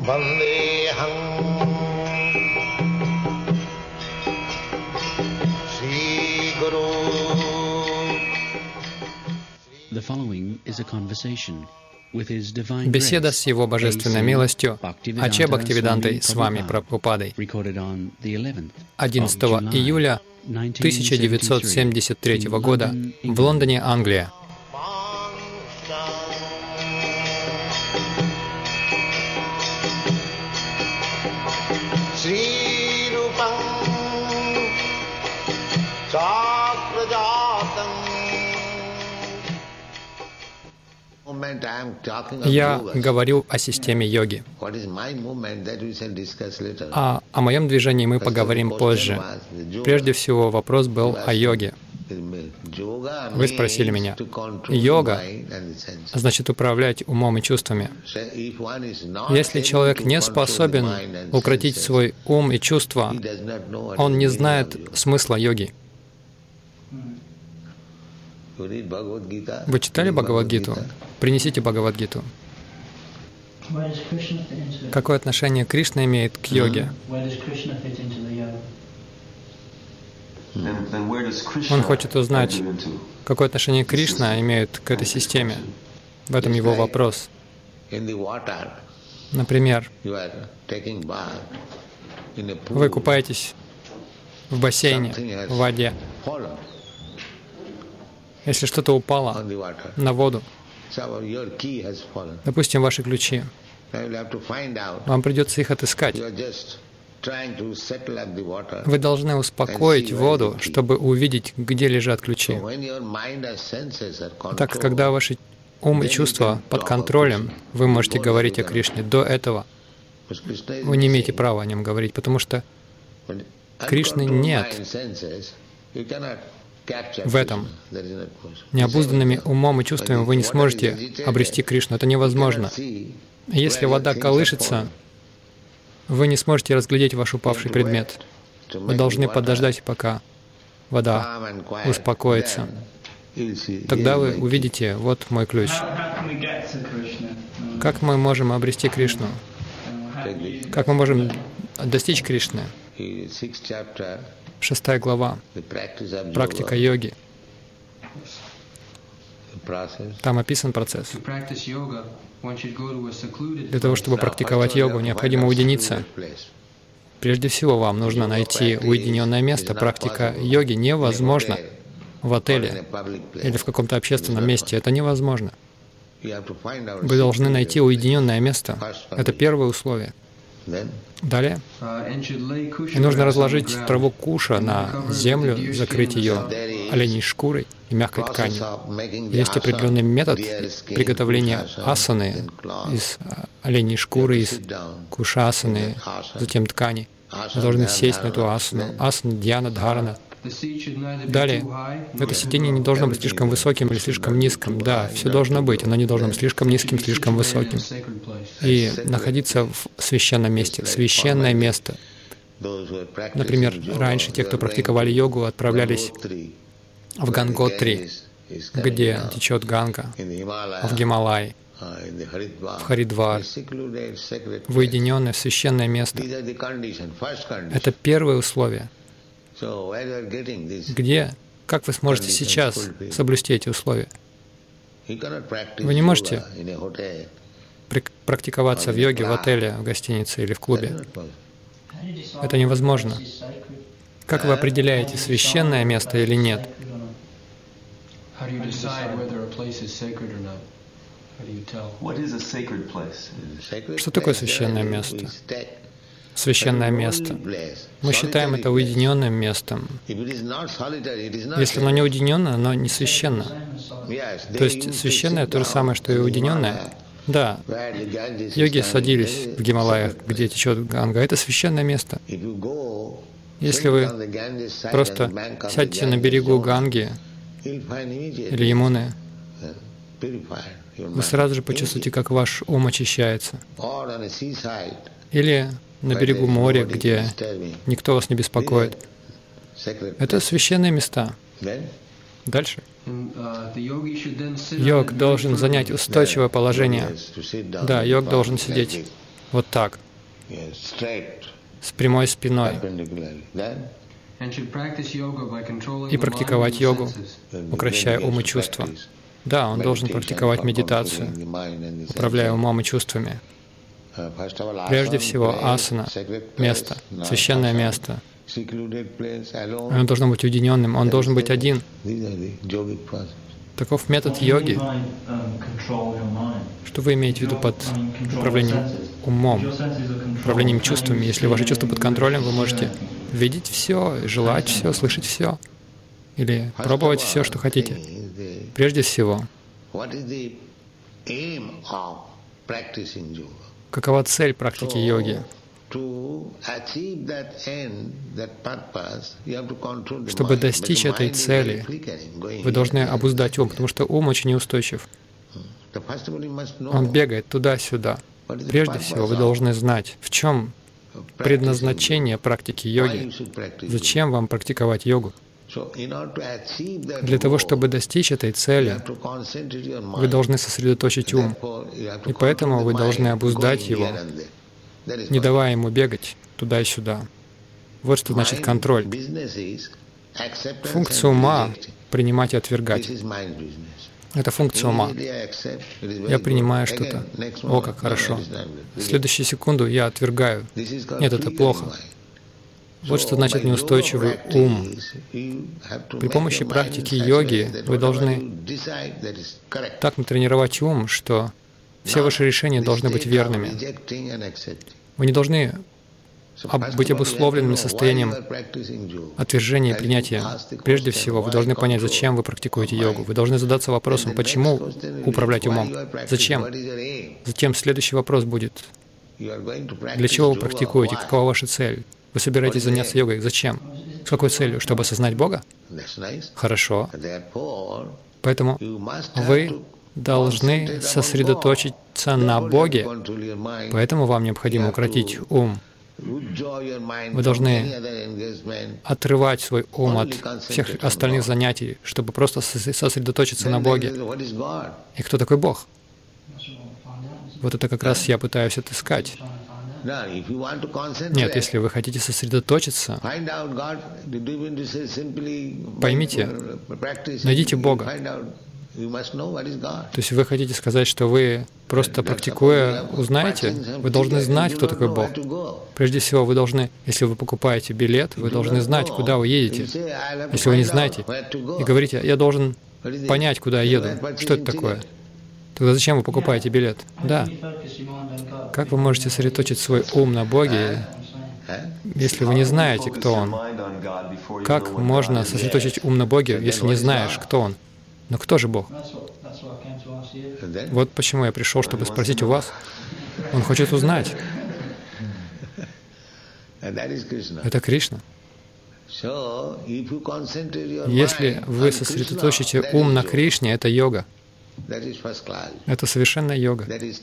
Vandeham Sri Guru. The following is a conversation with His Divine Беседа с Его Божественной милостью Аче Бхактивидантой с вами, Прабхупадой, 11 июля 1973 года в Лондоне, Англия. Я говорю о системе йоги. А о моем движении мы поговорим позже. Прежде всего, вопрос был о йоге. Вы спросили меня. Йога значит управлять умом и чувствами. Если человек не способен укротить свой ум и чувства, он не знает смысла йоги. Вы читали Бхагавад-гиту? Принесите Бхагавад-гиту. Какое отношение Кришна имеет к йоге? Он хочет узнать, какое отношение Кришна имеет к этой системе. В этом его вопрос. Например, вы купаетесь в бассейне, в воде. Если что-то упало на воду, допустим, ваши ключи, вам придется их отыскать. Вы должны успокоить воду, чтобы увидеть, где лежат ключи. Так как когда ваши ум и чувства под контролем, вы можете говорить о Кришне. До этого вы не имеете права о нем говорить, потому что Кришны нет в этом. Необузданными умом и чувствами вы не сможете обрести Кришну. Это невозможно. Если вода колышется, вы не сможете разглядеть ваш упавший предмет. Вы должны подождать, пока вода успокоится. Тогда вы увидите, вот мой ключ. Как мы можем обрести Кришну? Как мы можем достичь Кришны? 6 глава. Практика йоги. Там описан процесс. Для того, чтобы практиковать йогу, необходимо уединиться. Прежде всего, вам нужно найти уединенное место. Практика йоги невозможна в отеле или в каком-то общественном месте. Это невозможно. Вы должны найти уединенное место. Это первое условие. Далее. И нужно разложить траву куша на землю, закрыть ее оленей шкурой и мягкой тканью. Есть определенный метод приготовления асаны из оленей шкуры, из куша асаны, затем ткани. Вы должны сесть на эту асану. Асана, дьяна, дхарана. Далее, это сидение не должно быть слишком высоким или слишком низким. Да, все должно быть, оно не должно быть слишком низким, слишком высоким. И находиться в священном месте. Священное место. Например, раньше те, кто практиковали йогу, отправлялись в Ганготри, где течет Ганга, в Гималай, в Харидвар, в уединенное священное место. Это первое условие. Где, как вы сможете сейчас соблюсти эти условия? Вы не можете практиковаться в йоге в отеле, в гостинице или в клубе. Это невозможно. Как вы определяете, священное место или нет? Что такое священное место? Священное место. Мы считаем это уединенным местом. Если оно не уединенное, оно не священно. То есть священное то же самое, что и уединенное. Да, йоги садились в Гималаях, где течет Ганга. Это священное место. Если вы просто сядете на берегу Ганги или Ямуны, вы сразу же почувствуете, как ваш ум очищается. Или на берегу моря, где никто вас не беспокоит. Это священные места. Дальше. Йог должен занять устойчивое положение. Да, йог должен сидеть Вот так, с прямой спиной. И практиковать йогу, укрощая ум и чувства. Да, он должен практиковать медитацию, управляя умом и чувствами. Прежде всего, асана, место, священное место. Оно должно быть уединенным, он должен быть один. Таков метод йоги. Что вы имеете в виду под управлением умом, управлением чувствами? Если ваши чувства под контролем, вы можете видеть все, желать все, слышать все, или пробовать все, что хотите. Прежде всего, какова цель практики йоги? Чтобы достичь этой цели, вы должны обуздать ум, потому что ум очень неустойчив. Он бегает туда-сюда. Прежде всего, вы должны знать, в чем предназначение практики йоги. Зачем вам практиковать йогу? Для того, чтобы достичь этой цели, вы должны сосредоточить ум. И поэтому вы должны обуздать его, не давая ему бегать туда и сюда. Вот что значит контроль. Функция ума — принимать и отвергать. Это функция ума. Я принимаю что-то. О, как хорошо. В следующую секунду я отвергаю. Нет, это плохо. Вот что значит неустойчивый ум. При помощи практики йоги вы должны так натренировать ум, что все ваши решения должны быть верными. Вы не должны быть обусловленными состоянием отвержения и принятия. Прежде всего, вы должны понять, зачем вы практикуете йогу. Вы должны задаться вопросом, почему управлять умом? Зачем? Затем следующий вопрос будет, для чего вы практикуете, какова ваша цель? Вы собираетесь заняться йогой. Зачем? С какой целью? Чтобы осознать Бога? Хорошо. Поэтому вы должны сосредоточиться на Боге, поэтому вам необходимо укротить ум. Вы должны отрывать свой ум от всех остальных занятий, чтобы просто сосредоточиться на Боге. И кто такой Бог? Вот это как раз я пытаюсь отыскать. Нет, если вы хотите сосредоточиться, поймите, найдите Бога. То есть вы хотите сказать, что вы просто практикуя узнаете? Вы должны знать, кто такой Бог. Прежде всего, вы должны, если вы покупаете билет, вы должны знать, куда вы едете. Если вы не знаете и говорите, я должен понять, куда я еду, что это такое? Тогда зачем вы покупаете билет? Да. Как вы можете сосредоточить свой ум на Боге, если вы не знаете, кто Он? Как можно сосредоточить ум на Боге, если не знаешь, кто Он? Но кто же Бог? Вот почему я пришел, чтобы спросить у вас. Он хочет узнать. Это Кришна. Если вы сосредоточите ум на Кришне, это йога. Это совершенная йога.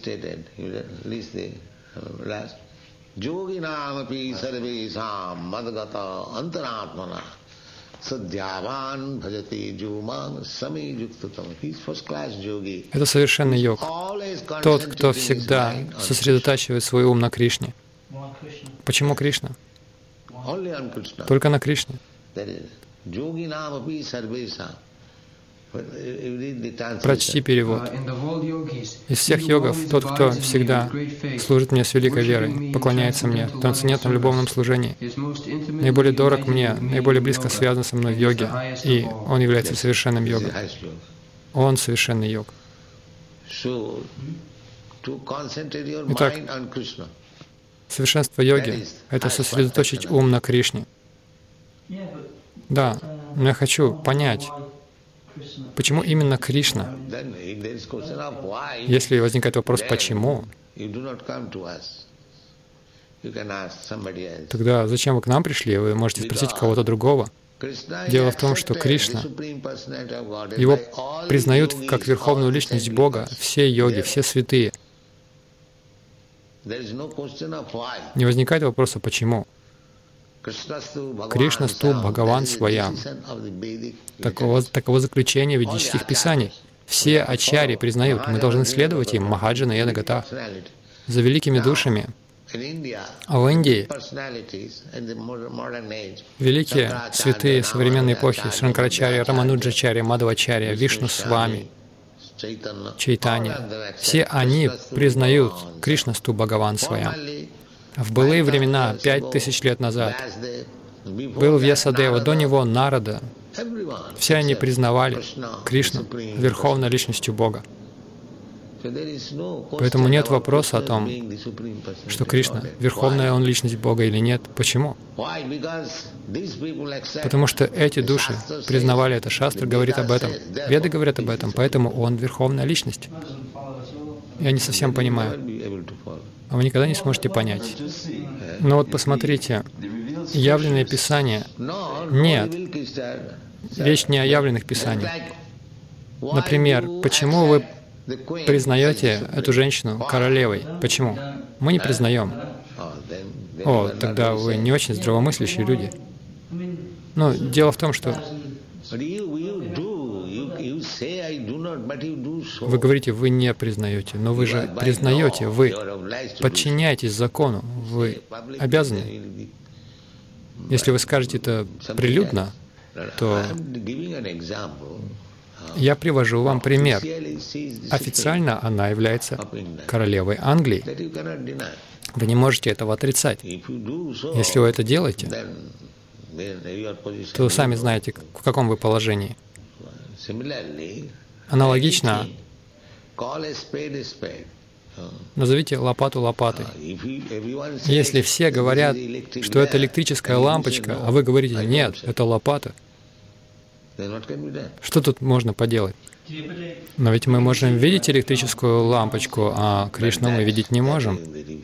Это совершенный йог. Тот, кто всегда сосредотачивает свой ум на Кришне. Почему Кришна? Только на Кришне. Прочти перевод. Из всех йогов тот, кто всегда служит мне с великой верой, поклоняется мне в трансцендентном любовном служении, наиболее дорог мне, наиболее близко связан со мной в йоге, и он является совершенным йогом. Он совершенный йог. Итак, совершенство йоги — это сосредоточить ум на Кришне. Да, но я хочу понять, почему именно Кришна? Если возникает вопрос «почему?», тогда зачем вы к нам пришли? Вы можете спросить кого-то другого. Дело в том, что Кришна, его признают как верховную личность Бога, все йоги, все святые. Не возникает вопроса «почему?». Кришнасту Бхагаван Сваям. Таково заключение ведических писаний. Все ачарьи признают, мы должны следовать им, Махаджана Ядагата. За великими душами А в Индии великие святые современной эпохи Шанкарачарья, Рамануджачарья, Мадхвачарья, Вишну Свами, Чайтанья, все они признают Кришнасту Бхагаван Своям. В былые времена, 5000 лет назад, был Вьясадева, до него Нарада. Все они признавали Кришну Верховной Личностью Бога. Поэтому нет вопроса о том, что Кришна — Верховная Он Личность Бога или нет. Почему? Потому что эти души признавали это. Шастра говорит об этом, Веды говорят об этом, поэтому Он — Верховная Личность. Я не совсем понимаю. А вы никогда не сможете понять. Но вот посмотрите, явленное Писание. Нет, речь не о явленных Писаниях. Например, почему вы признаете эту женщину королевой? Почему? Мы не признаем. О, тогда вы не очень здравомыслящие люди. Но дело в том, что вы говорите, вы не признаете, но вы же признаете, вы подчиняетесь закону, вы обязаны. Если вы скажете это прилюдно, то я привожу вам пример. Официально она является королевой Англии. Вы не можете этого отрицать. Если вы это делаете, то сами знаете, в каком вы положении. Аналогично, назовите лопату лопатой. Если все говорят, что это электрическая лампочка, а вы говорите, нет, это лопата, что тут можно поделать? Но ведь мы можем видеть электрическую лампочку, а Кришну мы видеть не можем.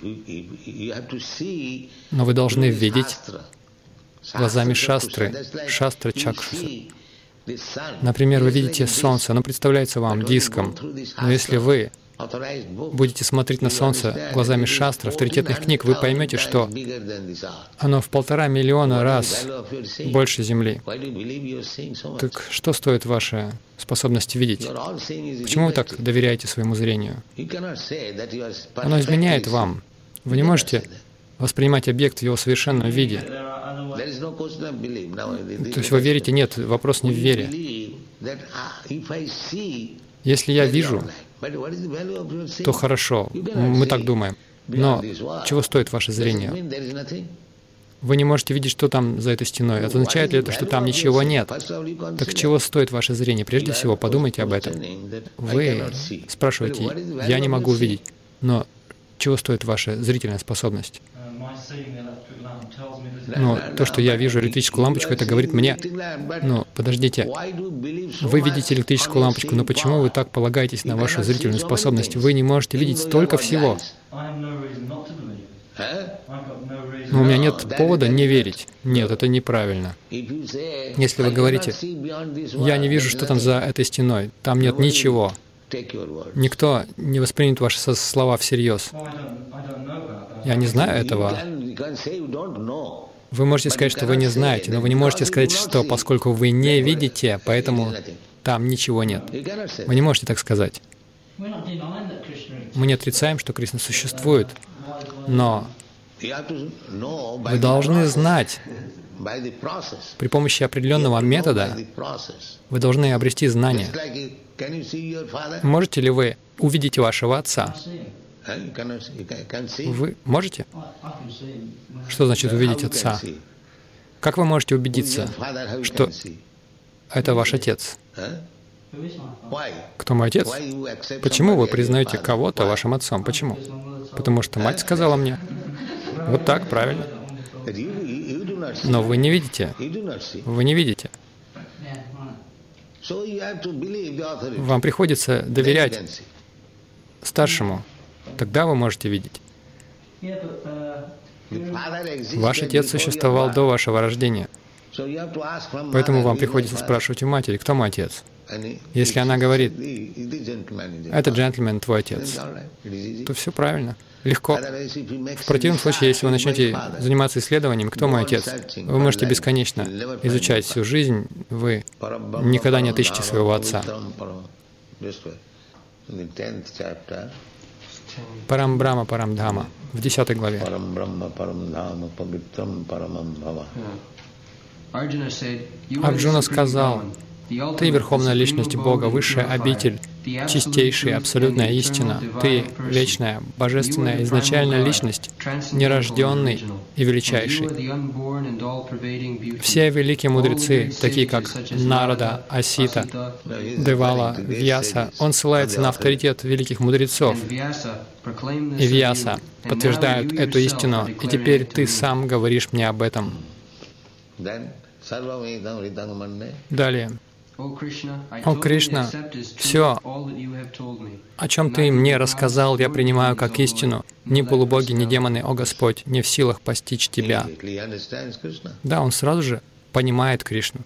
Но вы должны видеть глазами шастры, шастра чакшуса. Например, вы видите Солнце, оно представляется вам диском, но если вы будете смотреть на Солнце глазами шастры, авторитетных книг, вы поймете, что оно в 1,5 миллиона раз больше Земли. Так что стоит ваша способность видеть? Почему вы так доверяете своему зрению? Оно изменяет вам. Вы не можете воспринимать объект в его совершенном виде. То есть вы верите? Нет, вопрос не в вере. Если я вижу, то хорошо, мы так думаем. Но чего стоит ваше зрение? Вы не можете видеть, что там за этой стеной. Это означает ли это, что там ничего нет? Так чего стоит ваше зрение? Прежде всего, подумайте об этом. Вы спрашиваете, я не могу увидеть, но чего стоит ваша зрительная способность? Но то, что я вижу электрическую лампочку, это говорит мне, ну, подождите, вы видите электрическую лампочку, но почему вы так полагаетесь на вашу зрительную способность? Вы не можете видеть столько всего. Но у меня нет повода не верить. Нет, это неправильно. Если вы говорите, я не вижу, что там за этой стеной, там нет ничего, никто не воспримет ваши слова всерьез. Я не знаю этого. Вы можете сказать, что вы не знаете, но вы не можете сказать, что поскольку вы не видите, поэтому там ничего нет. Вы не можете так сказать. Мы не отрицаем, что Кришна существует, но вы должны знать, при помощи определенного метода вы должны обрести знания. Можете ли вы увидеть вашего отца? Вы можете? Что значит увидеть отца? Как вы можете убедиться, что это ваш отец? Кто мой отец? Почему вы признаете кого-то вашим отцом? Почему? Потому что мать сказала мне. Вот так, правильно. Но вы не видите. Вы не видите. Вам приходится доверять старшему. Тогда вы можете видеть. Ваш отец существовал до вашего рождения. Поэтому вам приходится спрашивать у матери, кто мой отец. Если она говорит, это джентльмен, твой отец, то все правильно, легко. В противном случае, если вы начнете заниматься исследованием, кто мой отец, вы можете бесконечно изучать всю жизнь, вы никогда не отыщете своего отца. Парамбрама Парамдхама в 10 главе. Арджуна сказал: «Ты — Верховная Личность Бога, Высшая Обитель, чистейшая, абсолютная истина. Ты — Вечная, Божественная, изначальная Личность, нерожденный и величайший». Все великие мудрецы, такие как Нарада, Асита, Девала, Вьяса, он ссылается на авторитет великих мудрецов, и Вьяса подтверждают эту истину, и теперь ты сам говоришь мне об этом. Далее. О Кришна, все, о чем Ты мне рассказал, я принимаю как истину. Ни полубоги, ни демоны, о Господь, не в силах постичь Тебя. Да, он сразу же понимает Кришну.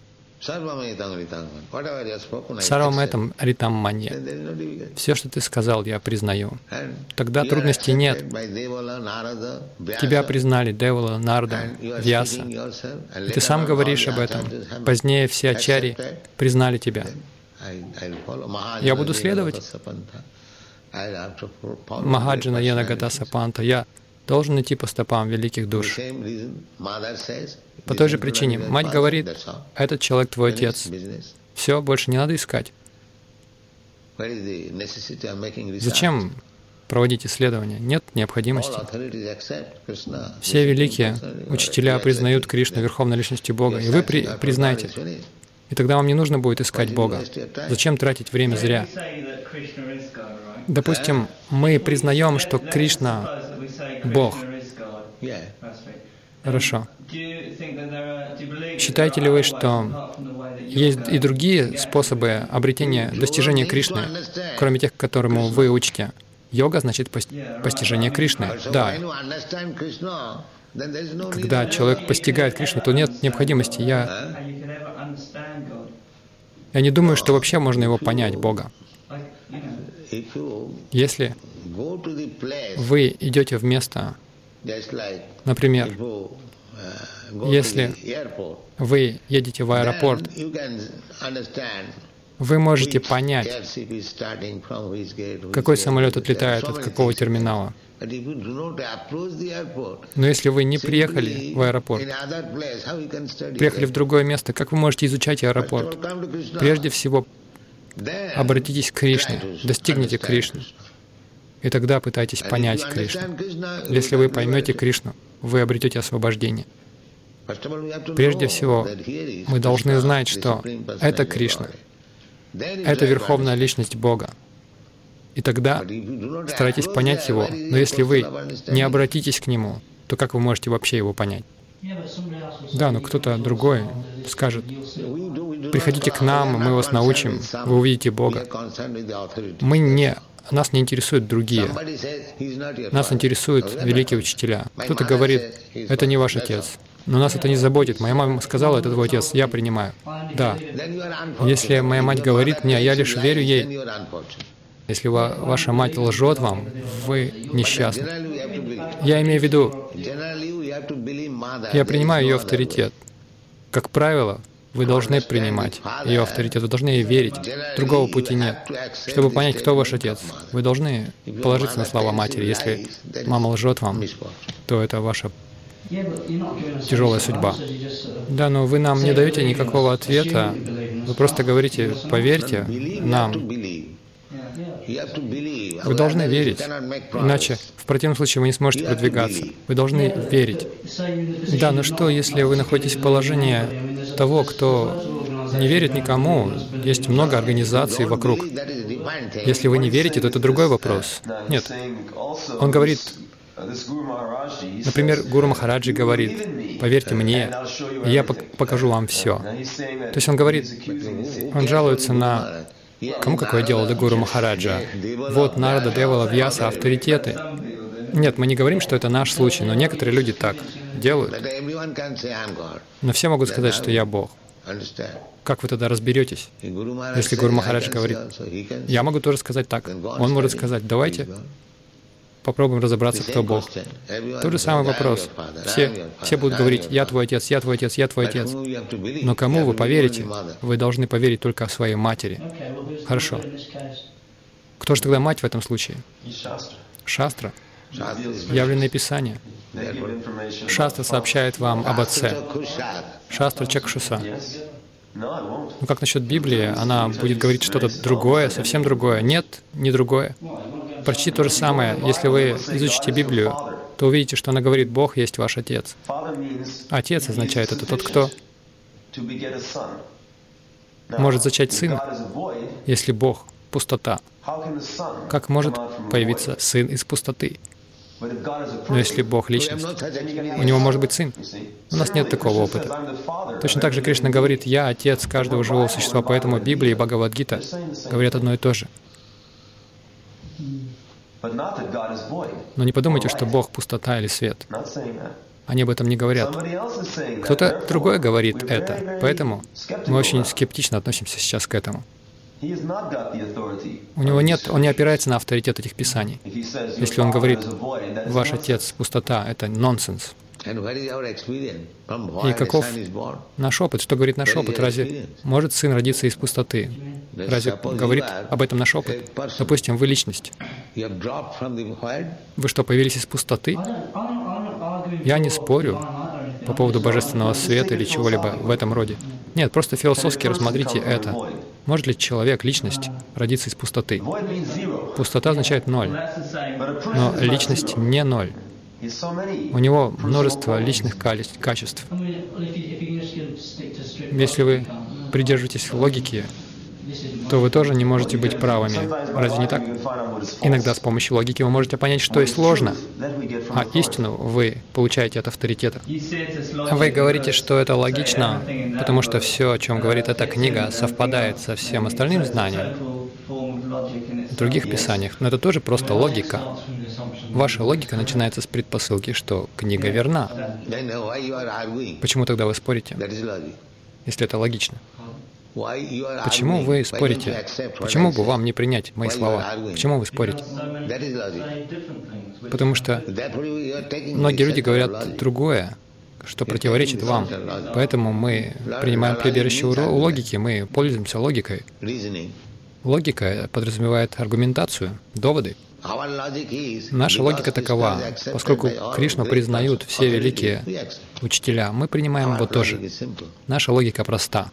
Сарвамэтам ритам манья. Все, что ты сказал, я признаю. Тогда трудностей нет. Тебя признали Девала, Нарада, Вьяса. И ты сам говоришь об этом. Позднее все ачарьи признали тебя. Я буду следовать Махаджана Янагата Панта. Я должен идти по стопам великих душ. По той же причине мать говорит: этот человек твой отец. Все, больше не надо искать. Зачем проводить исследования? Нет необходимости. Все великие учителя признают Кришну Верховной Личностью Бога, и вы признаете. И тогда вам не нужно будет искать Бога. Зачем тратить время зря? Допустим, мы признаем, что Кришна — Бог. Хорошо. Считаете ли вы, что есть и другие способы обретения, достижения Кришны, кроме тех, к которым вы учите? Йога значит постижение Кришны. Да. Когда человек постигает Кришну, то нет необходимости. Я не думаю, что вообще можно его понять, Бога. Если вы идете в место, например, если вы едете в аэропорт, вы можете понять, какой самолет отлетает от какого терминала. Но если вы не приехали в аэропорт, приехали в другое место, как вы можете изучать аэропорт? Прежде всего, обратитесь к Кришне, достигните Кришны, и тогда пытайтесь понять Кришну. Если вы поймете Кришну, вы обретете освобождение. Прежде всего, мы должны знать, что это Кришна, это Верховная Личность Бога. И тогда старайтесь понять Его. Но если вы не обратитесь к Нему, то как вы можете вообще Его понять? Да, но кто-то другой скажет: приходите к нам, мы вас научим, вы увидите Бога. Нас не интересуют другие. Нас интересуют великие учителя. Кто-то говорит: это не ваш отец. Но нас это не заботит. Моя мама сказала: это твой отец, я принимаю. Да. Если моя мать говорит мне, я лишь верю ей. Если ваша мать лжет вам, вы несчастны. Я имею в виду, я принимаю ее авторитет. Как правило, вы должны принимать ее авторитет, вы должны ей верить. Другого пути нет. Чтобы понять, кто ваш отец, вы должны положиться на слова матери. Если мама лжет вам, то это ваша тяжелая судьба. Да, но вы нам не даете никакого ответа. Вы просто говорите: поверьте нам. Вы должны верить, иначе в противном случае вы не сможете продвигаться. Вы должны верить. Да, но что, если вы находитесь в положении того, кто не верит никому? Есть много организаций вокруг. Если вы не верите, то это другой вопрос. Нет. Он говорит, например, Гуру Махараджи говорит: поверьте мне, и я покажу вам все. То есть он говорит, он жалуется на... Кому какое дело до Гуру Махараджа? Вот Нарада, Девала, Вьяса, авторитеты. Нет, мы не говорим, что это наш случай, но некоторые люди так делают. Но все могут сказать, что я Бог. Как вы тогда разберетесь? Если Гуру Махарадж говорит, я могу тоже сказать так. Он может сказать: давайте попробуем разобраться, кто Бог. Тот же самый вопрос. Все будут говорить: я твой отец, я твой отец, я твой отец. Но кому вы поверите? Вы должны поверить только своей матери. Хорошо. Кто же тогда мать в этом случае? Шастра, явленное Писание. Шастра сообщает вам об Отце. Шастра Чакшуса. Ну как насчет Библии? Она будет говорить что-то другое, совсем другое. Нет, не другое. Прочти то же самое. Если вы изучите Библию, то увидите, что она говорит: Бог есть ваш Отец. Отец означает это тот, кто может зачать сына. Если Бог — пустота, как может появиться сын из пустоты? Но если Бог — личность, у Него может быть сын. У нас нет такого опыта. Точно так же Кришна говорит: «Я — Отец каждого живого существа», поэтому Библия и Бхагавад-гита говорят одно и то же. Но не подумайте, что Бог — пустота или свет. Они об этом не говорят. Кто-то другой говорит это, поэтому мы очень скептично относимся сейчас к этому. У него нет, он не опирается на авторитет этих писаний. Если он говорит: «Ваш Отец — пустота», это нонсенс. И каков наш опыт? Что говорит наш опыт? Разве может сын родиться из пустоты? Разве говорит об этом наш опыт? Допустим, вы личность. Вы что, появились из пустоты? Я не спорю по поводу божественного света или чего-либо в этом роде. Нет, просто философски рассмотрите это. Может ли человек, личность, родиться из пустоты? Пустота означает ноль. Но личность не ноль. У него множество личных качеств. Если вы придерживаетесь логики, то вы тоже не можете быть правыми. Разве не так? Иногда с помощью логики вы можете понять, что есть ложно, а истину вы получаете от авторитета. Вы говорите, что это логично, потому что все, о чем говорит эта книга, совпадает со всем остальным знанием в других писаниях, но это тоже просто логика. Ваша логика начинается с предпосылки, что книга верна. Почему тогда вы спорите, если это логично? Почему вы спорите? Почему бы вам не принять мои слова? Почему вы спорите? Потому что многие люди говорят другое, что противоречит вам. Поэтому мы принимаем прибежище у логики, мы пользуемся логикой. Логика подразумевает аргументацию, доводы. Наша логика такова. Поскольку Кришну признают все великие учителя, мы принимаем его тоже. Наша логика проста.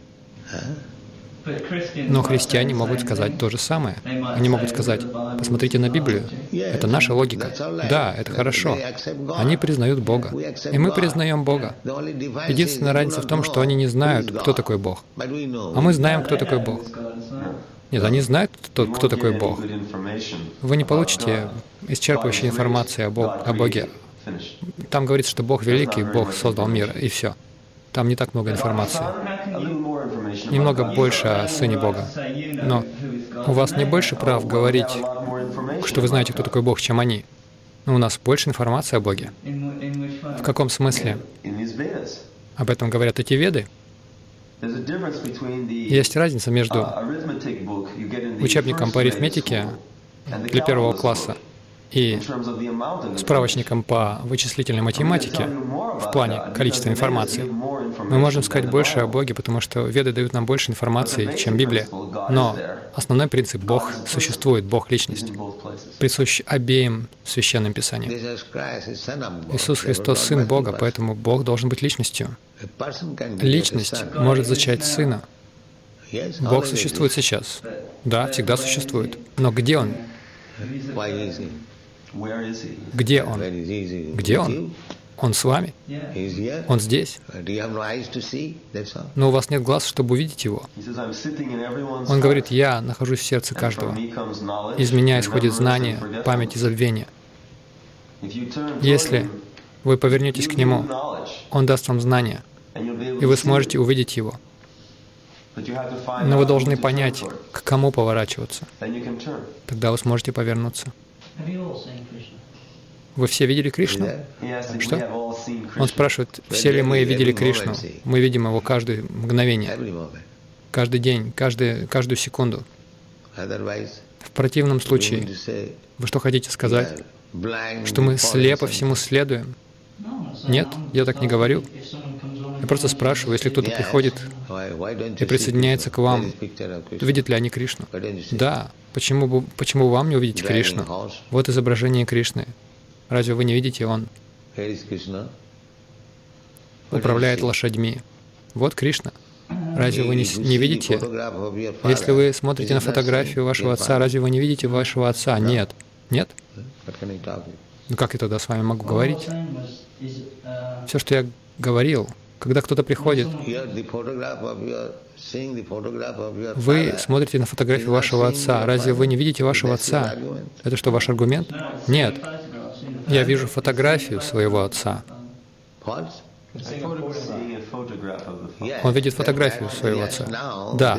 Но христиане могут сказать то же самое. Они могут сказать: посмотрите на Библию. Это наша логика. Да, это хорошо. Они признают Бога. И мы признаем Бога. Единственная разница в том, что они не знают, кто такой Бог. А мы знаем, кто такой Бог. Нет, они знают, кто такой Бог. Вы не получите исчерпывающей информации о Боге. Там говорится, что Бог великий, Бог создал мир, и все. Там не так много информации. Немного больше о Сыне Бога. Но у вас не больше прав говорить, что вы знаете, кто такой Бог, чем они. Но у нас больше информации о Боге. В каком смысле? Об этом говорят эти Веды. Есть разница между учебником по арифметике для 1 класса и справочником по вычислительной математике в плане количества информации. Мы можем сказать больше о Боге, потому что Веды дают нам больше информации, чем Библия. Но основной принцип — Бог существует, Бог — личность, присущ обеим священным писаниям. Иисус Христос — Сын Бога, поэтому Бог должен быть личностью. Личность может зачать Сына. Бог существует сейчас. Да, всегда существует. Но где Он? Где Он? Где Он? Он с вами? Он здесь? Но у вас нет глаз, чтобы увидеть Его. Он говорит: «Я нахожусь в сердце каждого. Из меня исходит знание, память и забвение». Если вы повернетесь к Нему, Он даст вам знания, и вы сможете увидеть Его. Но вы должны понять, к кому поворачиваться. Тогда вы сможете повернуться. Вы все видели Кришну? Что? Он спрашивает, все ли мы видели Кришну? Мы видим Его каждое мгновение, каждый день, каждую секунду. В противном случае, вы что хотите сказать? Что мы слепо всему следуем? Нет, я так не говорю. Я просто спрашиваю, если кто-то приходит и присоединяется к вам, видят ли они Кришну? Да. Почему вам не увидеть Кришну? Вот изображение Кришны. Разве вы не видите, он управляет лошадьми? Вот Кришна. Разве вы не видите? Если вы смотрите на фотографию вашего отца, разве вы не видите вашего отца? Нет. Нет? Ну как я тогда с вами могу говорить? Все, что я говорил, когда кто-то приходит, вы смотрите на фотографию вашего отца. Разве вы не видите вашего отца? Это что, ваш аргумент? Нет. Я вижу фотографию своего отца. Он видит фотографию своего отца. Да.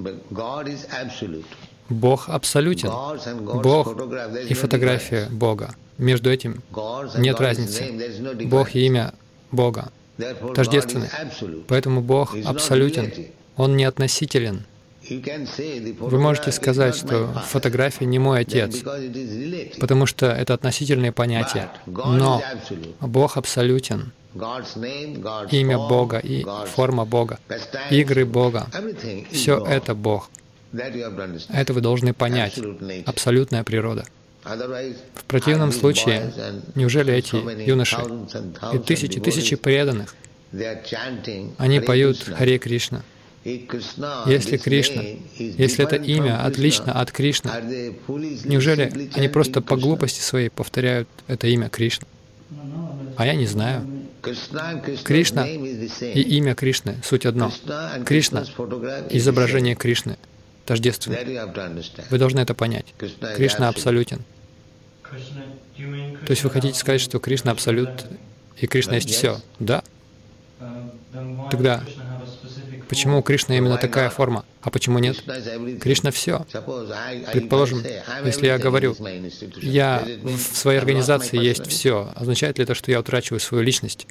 Бог абсолютен. Бог и фотография Бога. Между этим нет разницы. Бог и имя Бога тождественны. Поэтому Бог абсолютен. Он не относителен. Вы можете сказать, что фотография не мой отец, потому что это относительные понятия. Но Бог абсолютен. Имя Бога и форма Бога, игры Бога — все это Бог. Это вы должны понять. Абсолютная природа. В противном случае, неужели эти юноши и тысячи преданных, они поют Харе Кришна? Если Кришна, если это имя отлично от Кришны, неужели они просто по глупости своей повторяют это имя Кришна? А я не знаю. Кришна и имя Кришны — суть одно. Кришна — изображение Кришны тождественно. Вы должны это понять. Кришна абсолютен. То есть вы хотите сказать, что Кришна абсолют, и Кришна есть все? Да. Тогда почему у Кришны именно такая форма? А почему нет? Кришна все. Предположим, если я говорю, я в своей организации есть все, означает ли это, что я утрачиваю свою личность?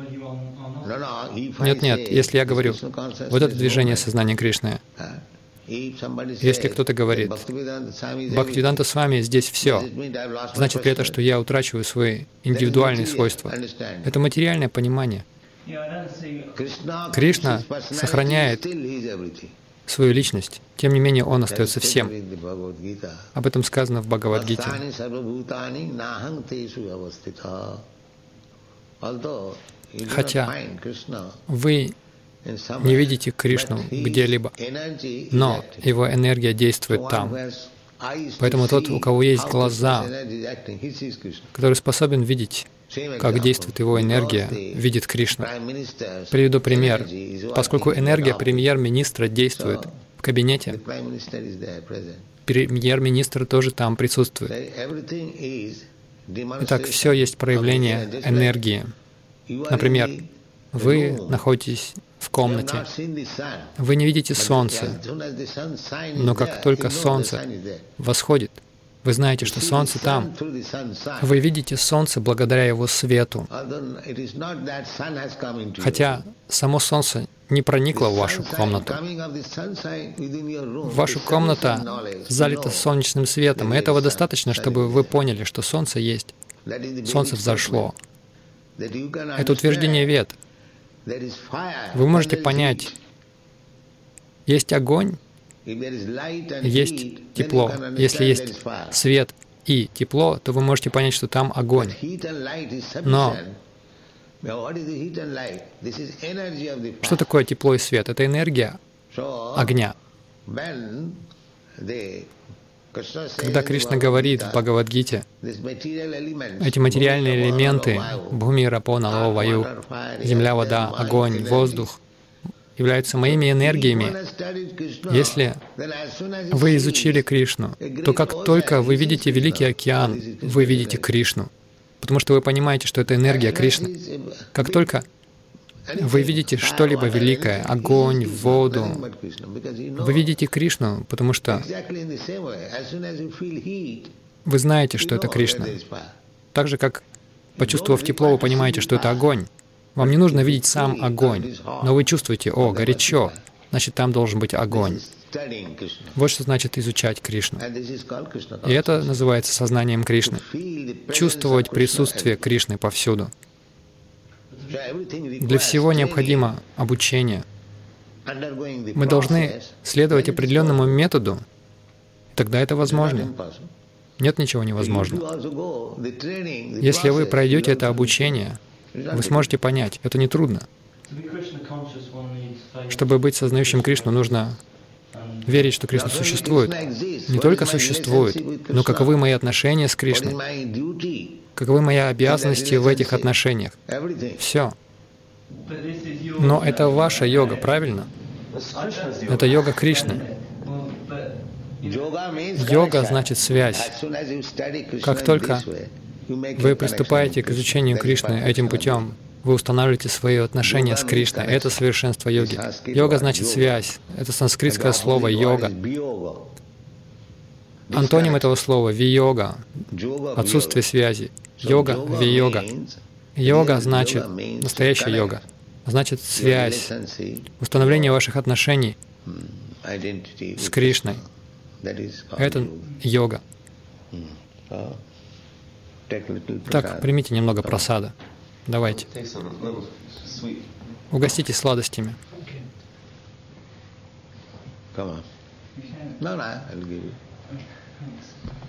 Нет, если я говорю, вот это движение сознания Кришны, если кто-то говорит, Бхактивиданта Свами здесь все, значит ли это, что я утрачиваю свои индивидуальные свойства? Это материальное понимание. Кришна сохраняет свою личность, тем не менее Он остается всем. Об этом сказано в Бхагавад-гите. Хотя вы не видите Кришну где-либо, но Его энергия действует там. Поэтому тот, у кого есть глаза, который способен видеть, как действует его энергия, видит Кришну. Приведу пример. Поскольку энергия премьер-министра действует в кабинете, премьер-министр тоже там присутствует. Итак, все есть проявление энергии. Например, вы находитесь в комнате, вы не видите солнце, но как только солнце восходит, вы знаете, что солнце там. Вы видите солнце благодаря его свету. Хотя само солнце не проникло в вашу комнату. Ваша комната залита солнечным светом, и этого достаточно, чтобы вы поняли, что солнце есть. Солнце взошло. Это утверждение Вед. Вы можете понять, есть огонь, есть тепло. Если есть свет и тепло, то вы можете понять, что там огонь. Но что такое тепло и свет? Это энергия огня. Когда Кришна говорит в Бхагавад-гите, эти материальные элементы — Бхуми, Рапо, Нало, Ваю, земля, вода, огонь, воздух — являются моими энергиями. Если вы изучили Кришну, то как только вы видите Великий океан, вы видите Кришну, потому что вы понимаете, что это энергия Кришны. Как только вы видите что-либо великое, огонь, воду, вы видите Кришну, потому что вы знаете, что это Кришна. Так же, как, почувствовав тепло, вы понимаете, что это огонь. Вам не нужно видеть сам огонь, но вы чувствуете, о, горячо, значит, там должен быть огонь. Вот что значит изучать Кришну. И это называется сознанием Кришны. Чувствовать присутствие Кришны повсюду. Для всего необходимо обучение. Мы должны следовать определенному методу. тогда это возможно. Нет ничего невозможного. Если вы пройдете это обучение, вы сможете понять, это нетрудно. Чтобы быть сознающим Кришну, нужно верить, что Кришна существует. Не только существует, но каковы мои отношения с Кришной, каковы мои обязанности в этих отношениях. Все. Но это ваша йога, правильно? Это йога Кришны. Йога значит связь. Как только вы приступаете к изучению Кришны этим путем, вы устанавливаете свои отношения с Кришной. Это совершенство йоги. Йога значит связь. Это санскритское слово «йога». Антоним этого слова — вийога, отсутствие связи. Йога — вийога. Йога значит, настоящая йога, значит связь, установление ваших отношений с Кришной. Это йога. Так, примите немного прасада. Давайте. Угоститесь сладостями. Come on. No, I'll give you.